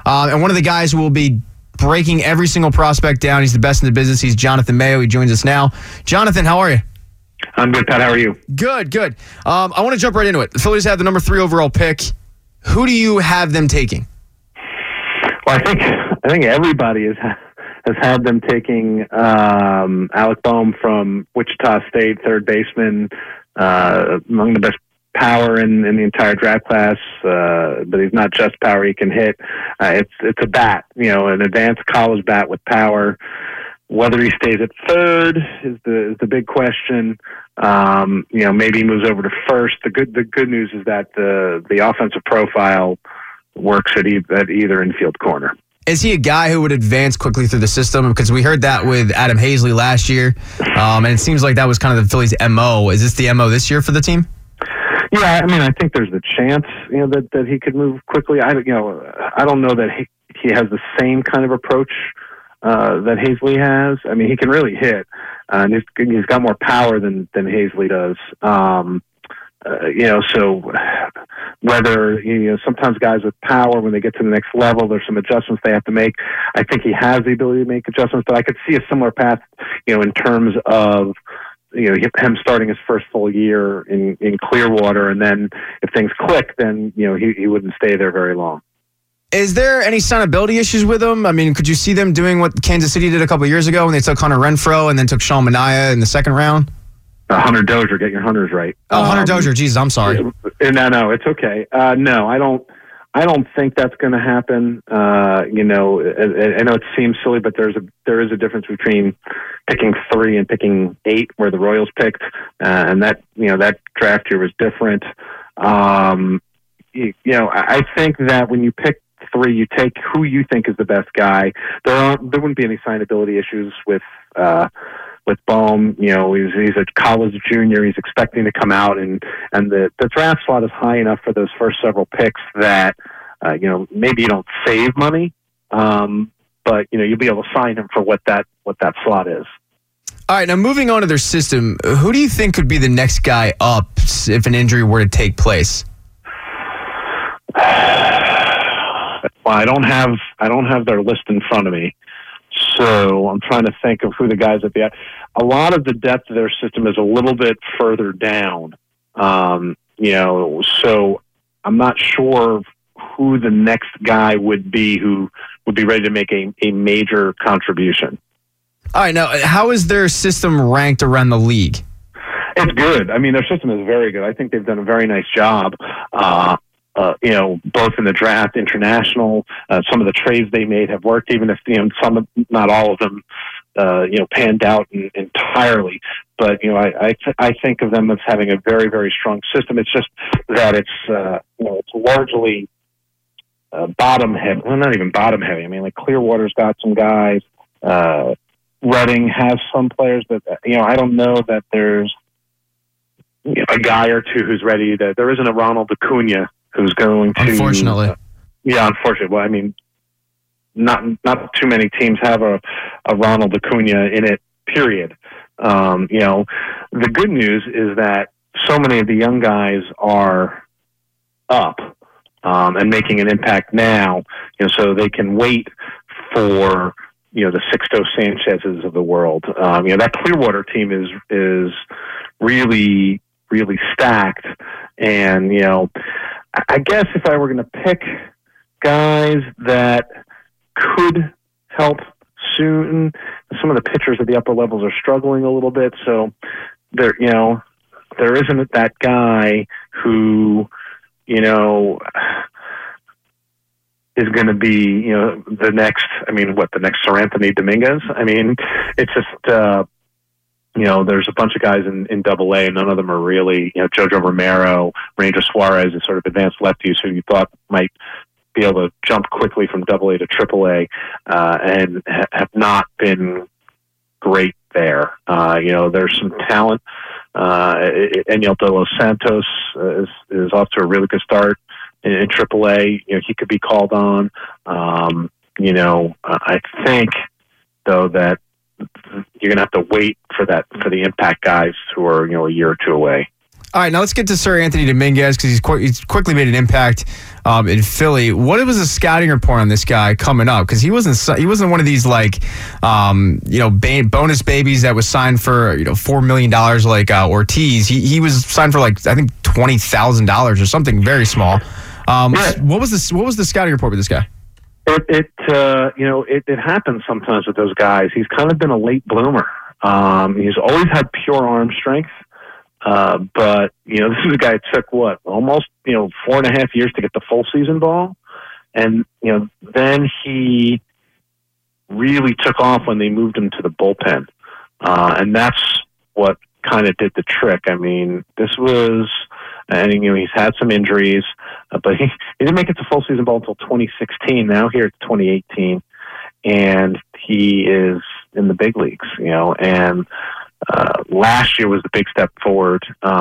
And one of the guys who will be breaking every single prospect down. He's the best in the business. He's Jonathan Mayo. He joins us now. Jonathan, how are you? I'm good, Pat. How are you? Good. I want to jump right into it. The Phillies have the number 3 overall pick. Who do you have them taking? Well, I think everybody has had them taking Alec Bohm from Wichita State, third baseman, among the best power in the entire draft class, but he's not just power; he can hit. It's a bat, an advanced college bat with power. Whether he stays at third is the big question. Maybe he moves over to first. The good news is that the offensive profile works at either infield corner. Is he a guy who would advance quickly through the system? Because we heard that with Adam Hazley last year, and it seems like that was kind of the Phillies' MO. Is this the MO this year for the team? Yeah, I think there's the chance, that he could move quickly. I don't know that he has the same kind of approach that Hazley has. He can really hit, and he's got more power than Hazley does. So whether sometimes guys with power, when they get to the next level, there's some adjustments they have to make. I think he has the ability to make adjustments, but I could see a similar path, in terms of him starting his first full year in Clearwater, and then if things click, then he wouldn't stay there very long. Is there any signability issues with him? Could you see them doing what Kansas City did a couple of years ago when they took Hunter Renfroe and then took Sean Manaea in the second round? Hunter Dozier, get your Hunters right. Oh, Hunter Dozier. Jesus, I'm sorry. No, it's okay. No, I don't think that's going to happen. I know it seems silly, but there is a difference between picking 3 and picking 8, where the Royals picked, and that draft year was different. I think that when you pick 3, you take who you think is the best guy. There wouldn't be any signability issues with Bohm. He's a college junior. He's expecting to come out, and the draft slot is high enough for those first several picks that maybe you don't save money, but you'll be able to sign him for what that slot is. All right, now moving on to their system, who do you think could be the next guy up if an injury were to take place? Well, I don't have their list in front of me, so I'm trying to think of who the guys at the. A lot of the depth of their system is a little bit further down, so I'm not sure who the next guy would be who would be ready to make a major contribution. All right, now how is their system ranked around the league? It's good. Their system is very good. I think they've done a very nice job. Both in the draft, international, some of the trades they made have worked, even if some, not all of them, panned out entirely. But I think of them as having a very, very strong system. It's just that it's largely bottom heavy. Well, not even bottom heavy. Like Clearwater's got some guys. Redding has some players, but I don't know that there's a guy or two who's ready. There isn't a Ronald Acuna who's going to. Unfortunately. Unfortunately. Well, not too many teams have a Ronald Acuna in it, period. The good news is that so many of the young guys are up and making an impact now, so they can wait for, the Sixto Sanchez's of the world. That Clearwater team is really, really stacked. And, I guess if I were going to pick guys that could help soon, some of the pitchers at the upper levels are struggling a little bit. So there isn't that guy who, is going to be, the next Sir Anthony Dominguez. It's just, there's a bunch of guys in Double-A, and none of them are really, Jojo Romero, Ranger Suarez is sort of advanced lefties who you thought might be able to jump quickly from Double-A to Triple-A, and have not been great there. There's some talent. Eniel De Los Santos is off to a really good start in Triple-A. He could be called on. I think though that you're going to have to wait for the impact guys who are, a year or two away. All right, now let's get to Sir Anthony Dominguez because he's quickly made an impact in Philly. What was the scouting report on this guy coming up? Because he wasn't one of these bonus babies that was signed for $4 million like Ortiz. He was signed for I think $20,000 or something very small. What was the scouting report with this guy? It happens sometimes with those guys. He's kind of been a late bloomer. He's always had pure arm strength. But this is a guy that took almost 4.5 years to get the full season ball. And, then he really took off when they moved him to the bullpen. And that's what kind of did the trick. I mean, this was, and he's had some injuries, but he didn't make it to full season ball until 2016. Now here it's 2018, and he is in the big leagues, and last year was the big step forward,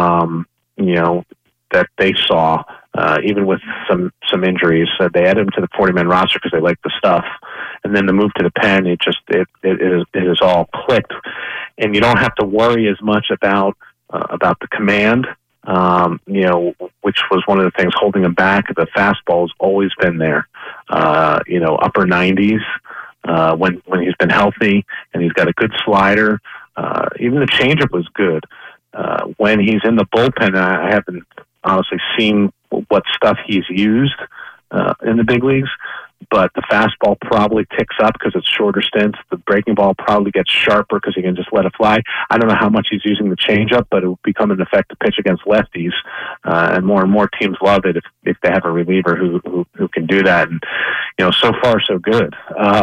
that they saw, even with some injuries. They added him to the 40-man roster because they liked the stuff. And then the move to the pen, it is all clicked. And you don't have to worry as much about the command, which was one of the things holding him back. The fastball has always been there, upper 90s when he's been healthy, and he's got a good slider. Even the changeup was good. When he's in the bullpen, I haven't honestly seen what stuff he's used in the big leagues, but the fastball probably ticks up because it's shorter stints. The breaking ball probably gets sharper because he can just let it fly. I don't know how much he's using the changeup, but it will become an effective pitch against lefties, and more teams love it if they have a reliever who can do that. And so far so good.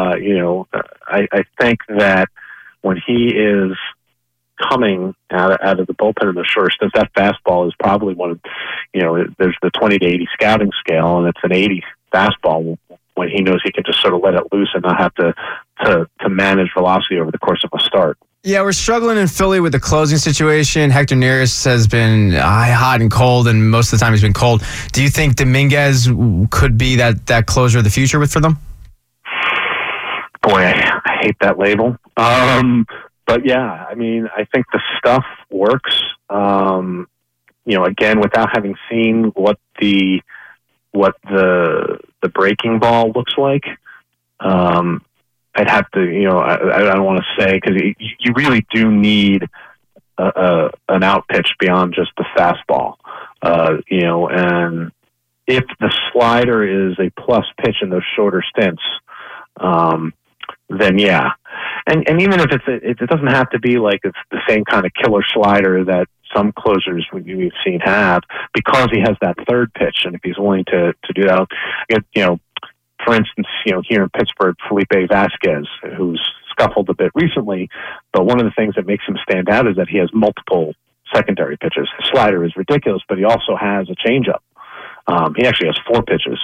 I think that when he is coming out of the bullpen in the short stints, that fastball is probably one of, there's the 20 to 80 scouting scale, and it's an 80 fastball when he knows he can just sort of let it loose and not have to manage velocity over the course of a start. Yeah, we're struggling in Philly with the closing situation. Hector Neris has been hot and cold, and most of the time he's been cold. Do you think Dominguez could be that closer of the future for them? Boy, I hate that label. But yeah, I mean, I think the stuff works. Again, without having seen what the breaking ball looks like, I'd have to, I don't want to say, because you really do need an out pitch beyond just the fastball, and if the slider is a plus pitch in those shorter stints, then yeah. And even if it doesn't have to be like it's the same kind of killer slider that some closers we've seen have, because he has that third pitch, and if he's willing to do that, for instance, here in Pittsburgh, Felipe Vasquez, who's scuffled a bit recently, but one of the things that makes him stand out is that he has multiple secondary pitches. His slider is ridiculous, but he also has a changeup. He actually has 4 pitches,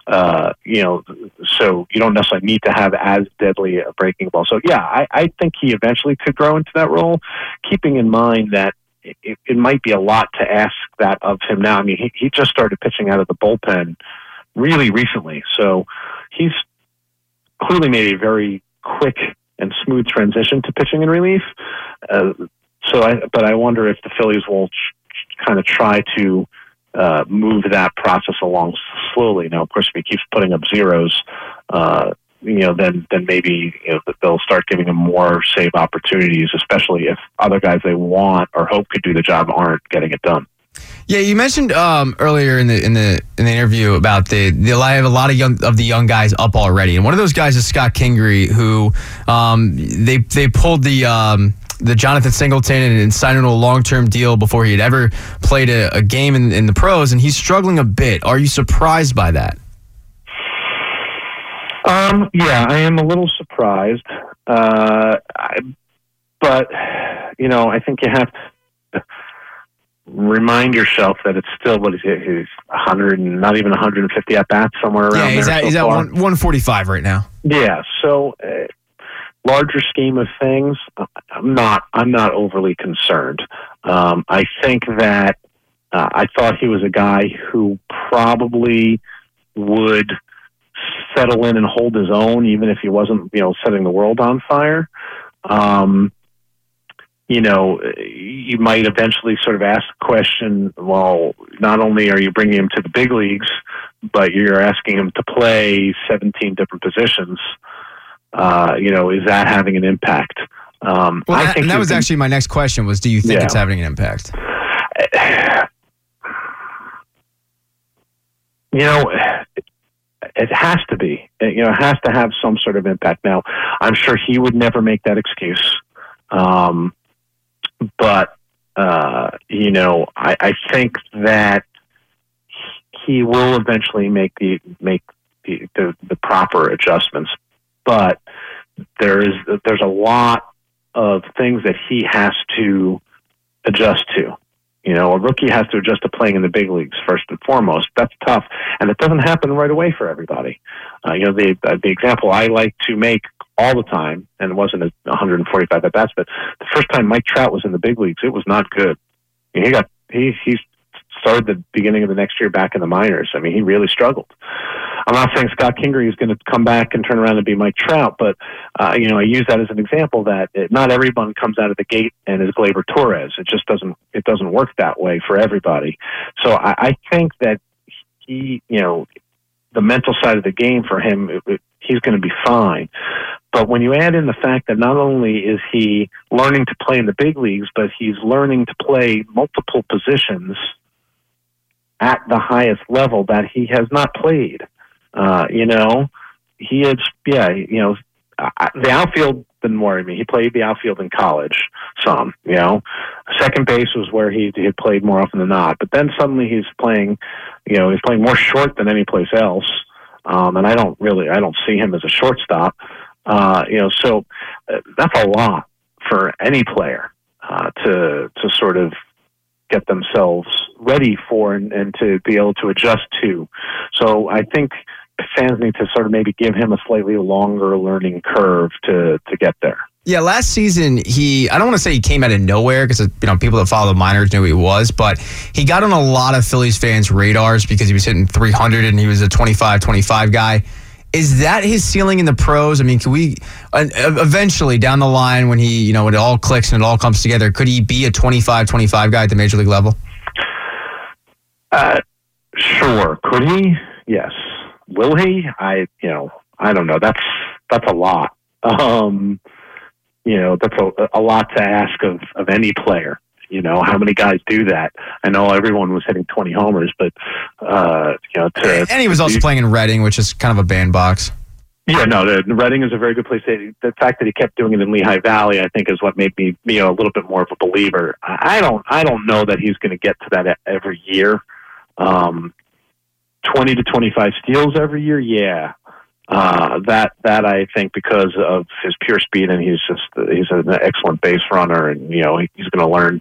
so you don't necessarily need to have as deadly a breaking ball. So, yeah, I think he eventually could grow into that role, keeping in mind that it might be a lot to ask that of him now. I mean, he just started pitching out of the bullpen really recently, so he's clearly made a very quick and smooth transition to pitching in relief. But I wonder if the Phillies will kind of try to move that process along slowly. Now, of course, if he keeps putting up zeros, then maybe they'll start giving him more save opportunities, especially if other guys they want or hope could do the job aren't getting it done. Yeah, you mentioned earlier in the interview about I have a lot of the young guys up already, and one of those guys is Scott Kingery, who they pulled the Jonathan Singleton and signed him to a long-term deal before he had ever played a game in the pros, and he's struggling a bit. Are you surprised by that? Yeah, I am a little surprised, but I think you have to remind yourself that it's still, what is it, he's 100 and not even 150 at bats, somewhere around there. Yeah, he's at 145 right now. Yeah, so larger scheme of things, I'm not overly concerned. I think that I thought he was a guy who probably would settle in and hold his own, even if he wasn't, setting the world on fire. you might eventually sort of ask the question, well, not only are you bringing him to the big leagues, but you're asking him to play 17 different positions. Is that having an impact? I think that was actually my next question was, do you think it's having an impact? It has to be. It has to have some sort of impact. Now, I'm sure he would never make that excuse. But I think that he will eventually make the proper adjustments. But there's a lot of things that he has to adjust to. A rookie has to adjust to playing in the big leagues first and foremost. That's tough, and it doesn't happen right away for everybody. The example I like to make all the time, and it wasn't 145 at bats, but the first time Mike Trout was in the big leagues, it was not good. He started the beginning of the next year back in the minors. I mean, he really struggled. I'm not saying Scott Kingery is going to come back and turn around and be Mike Trout, but I use that as an example that not everyone comes out of the gate and is Gleyber Torres. It just doesn't work that way for everybody. So I think that he, the mental side of the game for him, he's going to be fine. But when you add in the fact that not only is he learning to play in the big leagues, but he's learning to play multiple positions at the highest level that he has not played. He is, the outfield didn't worry me. He played the outfield in college some, Second base was where he had played more often than not. But then suddenly he's playing more short than any place else. And I don't see him as a shortstop. So that's a lot for any player to sort of get themselves ready for and to be able to adjust to. So I think fans need to sort of maybe give him a slightly longer learning curve to get there. Yeah, last season, I don't want to say he came out of nowhere because, people that follow the minors knew who he was, but he got on a lot of Phillies fans' radars because he was hitting 300 and he was a 25 guy. Is that his ceiling in the pros? I mean, can we eventually down the line when when it all clicks and it all comes together, could he be a 25 guy at the major league level? Sure. Could he? Yes. Will he? I don't know. That's a lot. That's a lot to ask of any player. How many guys do that? I know everyone was hitting 20 homers, but and he was also playing in Reading, which is kind of a bandbox. Yeah, no, the Reading is a very good place. The fact that he kept doing it in Lehigh Valley, I think, is what made me, a little bit more of a believer. I don't know that he's going to get to that every year. 20 to 25 steals every year, yeah. That I think because of his pure speed, and he's an excellent base runner, and he's going to learn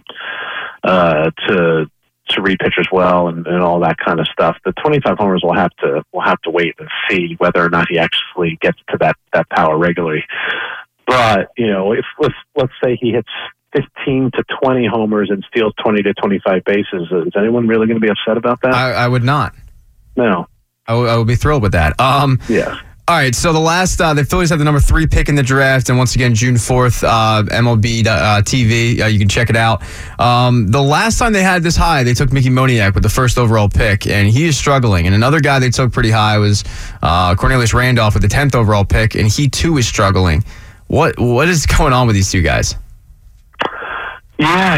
to read pitchers well and all that kind of stuff. The 25 homers we'll have to wait and see whether or not he actually gets to that power regularly. But if let's say he hits 15 to 20 homers and steals 20 to 25 bases, is anyone really going to be upset about that? I would not. No. I would be thrilled with that. Yeah. All right, so the Phillies have the number 3 pick in the draft, and once again, June 4th, MLB TV, you can check it out. The last time they had this high, they took Mickey Moniak with the first overall pick, and he is struggling. And another guy they took pretty high was Cornelius Randolph with the 10th overall pick, and he too is struggling. What is going on with these two guys? Yeah,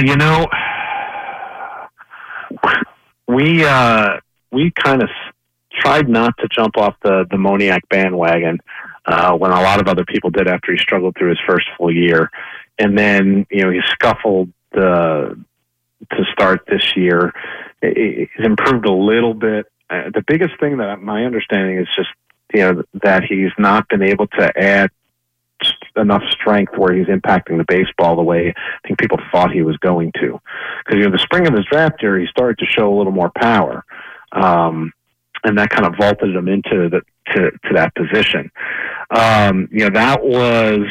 we kind of tried not to jump off the Moniak bandwagon when a lot of other people did after he struggled through his first full year. And then, he scuffled to start this year. He's improved a little bit. The biggest thing that my understanding is just, that he's not been able to add enough strength where he's impacting the baseball the way I think people thought he was going to. Because, the spring of his draft year, he started to show a little more power. And that kind of vaulted him into that position. That was,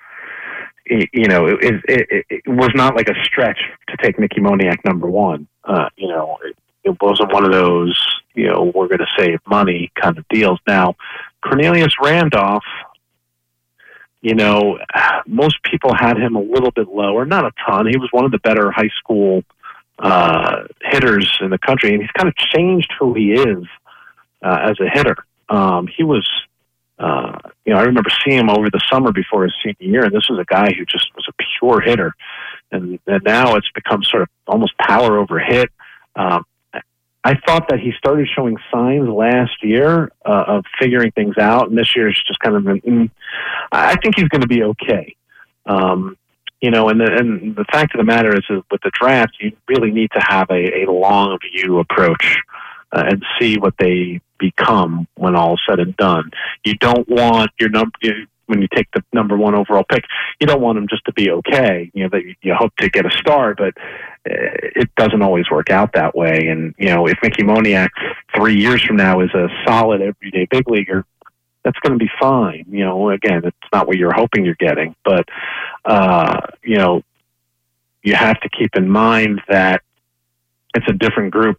it was not like a stretch to take Mickey Moniak number 1. It wasn't one of those, we're going to save money kind of deals. Now, Cornelius Randolph, most people had him a little bit lower, not a ton. He was one of the better high school hitters in the country, and he's kind of changed who he is as a hitter. He was, I remember seeing him over the summer before his senior year, and this was a guy who just was a pure hitter. And now it's become sort of almost power over hit. I thought that he started showing signs last year of figuring things out, and this year it's just kind of I think he's going to be okay. And the fact of the matter is with the draft, you really need to have a long view approach and see what they become when all is said and done. You don't want your when you take the number one overall pick, you don't want them just to be okay. That you hope to get a star, but it doesn't always work out that way. And if Mickey Moniak 3 years from now is a solid everyday big leaguer, that's going to be fine. Again, it's not what you're hoping you're getting, but you have to keep in mind that it's a different group.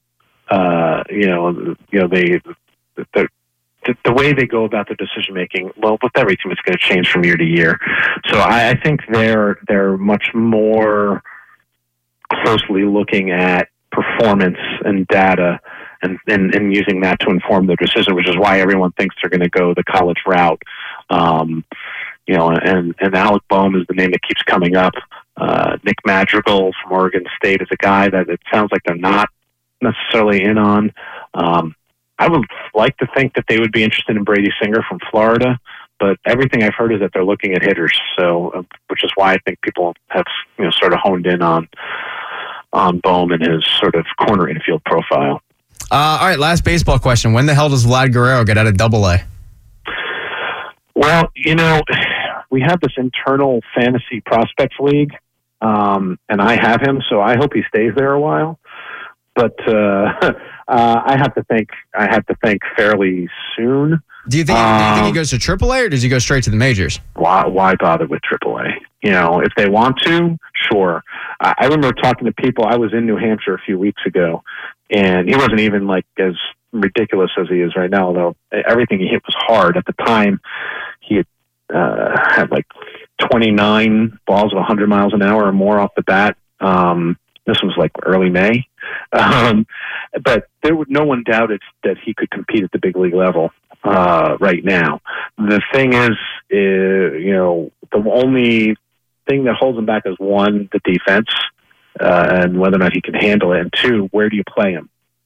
The way they go about their decision making, well, with every team, it's going to change from year to year. So I think they're much more closely looking at performance and data and using that to inform their decision, which is why everyone thinks they're going to go the college route. And Alec Boehm is the name that keeps coming up. Nick Madrigal from Oregon State is a guy that it sounds like they're not necessarily in on. I would like to think that they would be interested in Brady Singer from Florida, but everything I've heard is that they're looking at hitters. So, which is why I think people have sort of honed in on Boehm and his sort of corner infield profile. All right, last baseball question: when the hell does Vlad Guerrero get out of Double-A? Well, we have this internal fantasy prospects league, and I have him, so I hope he stays there a while. But I have to think fairly soon. Do you think he goes to AAA or does he go straight to the majors? Why bother with AAA? If they want to, sure. I remember talking to people. I was in New Hampshire a few weeks ago, and he wasn't even like as ridiculous as he is right now. Although everything he hit was hard at the time. He had like 29 balls of 100 miles an hour or more off the bat. This was like early May. But no one doubted that he could compete at the big league level right now. The thing is, the only thing that holds him back is one, the defense, and whether or not he can handle it, and two, where do you play him?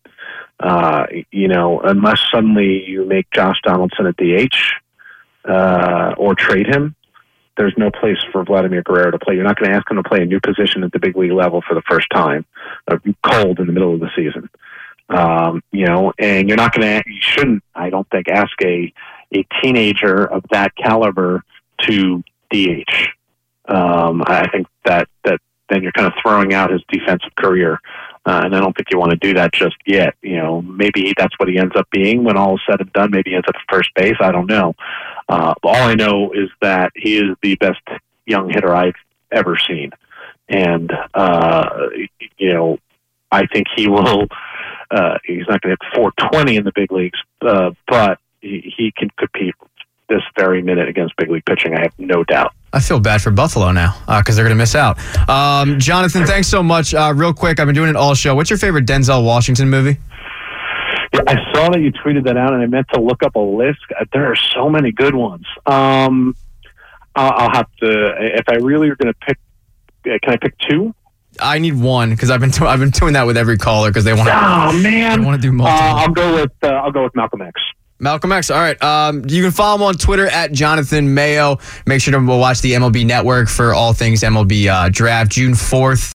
Unless suddenly you make Josh Donaldson a DH or trade him, there's no place for Vladimir Guerrero to play. You're not going to ask him to play a new position at the big league level for the first time, cold in the middle of the season. And you're not going to, you shouldn't, I don't think, ask a teenager of that caliber to DH. I think that then you're kind of throwing out his defensive career. And I don't think you want to do that just yet. Maybe that's what he ends up being when all is said and done. Maybe he ends up at first base. I don't know. All I know is that he is the best young hitter I've ever seen. And, I think he will, he's not going to hit 420 in the big leagues, but he can compete this very minute against big league pitching. I have no doubt. I feel bad for Buffalo now because they're going to miss out. Jonathan, thanks so much. Real quick, I've been doing it all show. What's your favorite Denzel Washington movie? Yeah, I saw that you tweeted that out, and I meant to look up a list. There are so many good ones. I'll have to, if I really are going to pick, can I pick two? I need one because I've been doing that with every caller because they want to. Oh man, they want to do multiple. I'll go with Malcolm X. Malcolm X. All right. You can follow him on Twitter at Jonathan Mayo. Make sure to watch the MLB Network for all things MLB draft June 4th.